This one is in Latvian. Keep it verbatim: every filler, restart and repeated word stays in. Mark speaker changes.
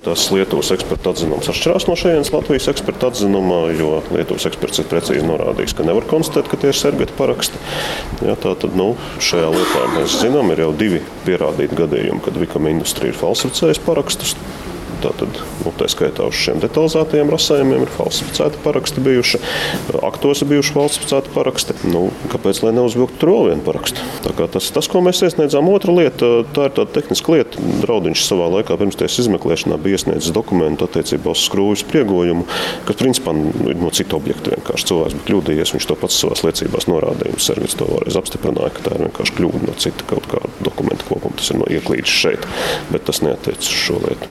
Speaker 1: Tas Lietuvas eksperta atzinums atšķirās no šejienes Latvijas eksperta atzinuma, jo Lietuvas eksperts ir precīzi norādījis, ka nevar konstatēt, ka tie ir Sergeta paraksti. Ja, tātad, nu, šajā lietā mēs zinām, ir jau divi pierādīti gadījumi, kad Vikama industrija ir falsificējusi parakstus. Tātad, nu, tā skaitā uz šiem detalizētajiem rasējumiem ir falsificēti paraksti bijuši. Aktos ir bijuši falsificēti paraksti. Nu, kāpēc, lai neuzvilktu tur vēl vienu parakstu? Tā kā tas, tas, ko mēs iesniedzām, otra lieta, tā ir tāda tehniska lieta. Draudiņš savā laikā pirms tiesas izmeklēšanā bija iesniedzis dokumentu attiecībā uz skrūvju spriegojumu, kas principā ir no cita objekta vienkārši. Cilvēks bija kļūdījies, viņš to pats savās liecībās norādīja. Sergets to vēlreiz apstiprināja, ka tā ir vienkārši kļūda no cita kaut kāda dokumenta kopuma. Tas ir no ieklīdis šeit, bet tas neattiecas uz šo lietu.